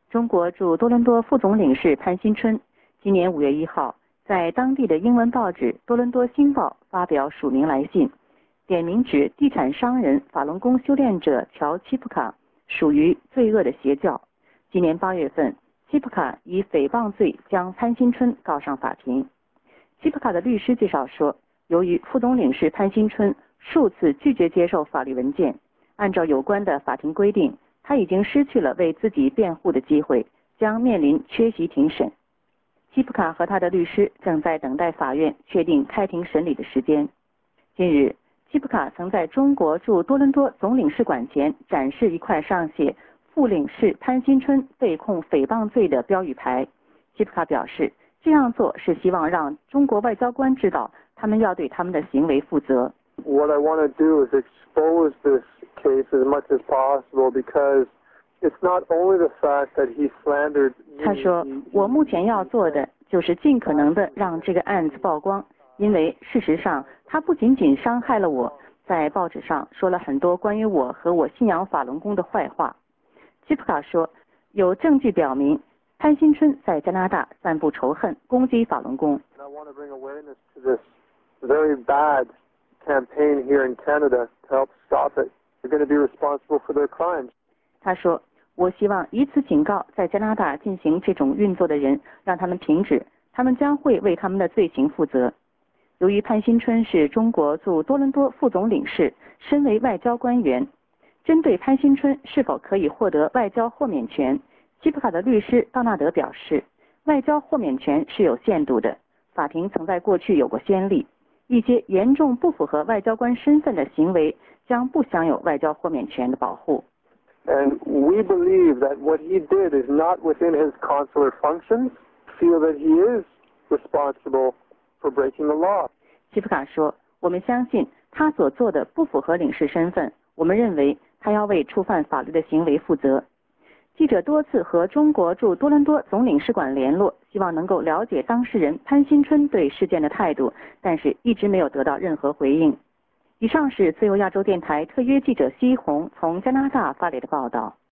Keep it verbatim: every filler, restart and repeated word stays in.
中国驻多伦多副总领事潘新春今年五月一号在当地的英文报纸《多伦多星报》发表署名来信，点名指地产商人法轮功修炼者乔·齐普卡属于罪恶的邪教。今年八月份，齐普卡以诽谤罪将潘新春告上法庭。齐普卡的律师介绍说，由于副总领事潘新春数次拒绝接受法律文件，按照有关的法庭规定，他已经失去了为自己辩护的机会，将面临缺席庭审。齐普卡和他的律师正在等待法院确定开庭审理的时间。近日，齐普卡曾在中国驻多伦多总领事馆前展示一块上写副领事潘新春被控诽谤罪的标语牌。齐普卡表示，这样做是希望让中国外交官知道，他们要对他们的行为负责。 What I want to do is expose this case as much as possible because it's not only the fact that he slandered me. 他说，我目前要做的就是尽可能的让这个案子曝光，因为事实上他不仅仅伤害了我，在报纸上说了很多关于我和我信仰法轮功的坏话。齐普卡说，有证据表明潘新春在加拿大散布仇恨，攻击法轮功。 And I want to bring awareness to this very bad campaign here in Canada to help stop it. They're going to be responsible for their crimes. 他说，我希望以此警告在加拿大进行这种运作的人，让他们停止，他们将会为他们的罪行负责。由于潘新春是中国驻多伦多副总领事，身为外交官员，针对潘新春是否可以获得外交豁免权，齐普卡的律师道纳德表示，外交豁免权是有限度的，法庭曾在过去有过先例，一些严重不符合外交官身份的行为将不享有外交豁免权的保护。 And we believe that what he did is not within his consular functions, feel that he is responsible for breaking the law. 齐普卡说，我们相信他所做的不符合领事身份，我们认为他要为触犯法律的行为负责。记者多次和中国驻多伦多总领事馆联络，希望能够了解当事人潘新春对事件的态度，但是一直没有得到任何回应。以上是自由亚洲电台特约记者西红从加拿大发来的报道。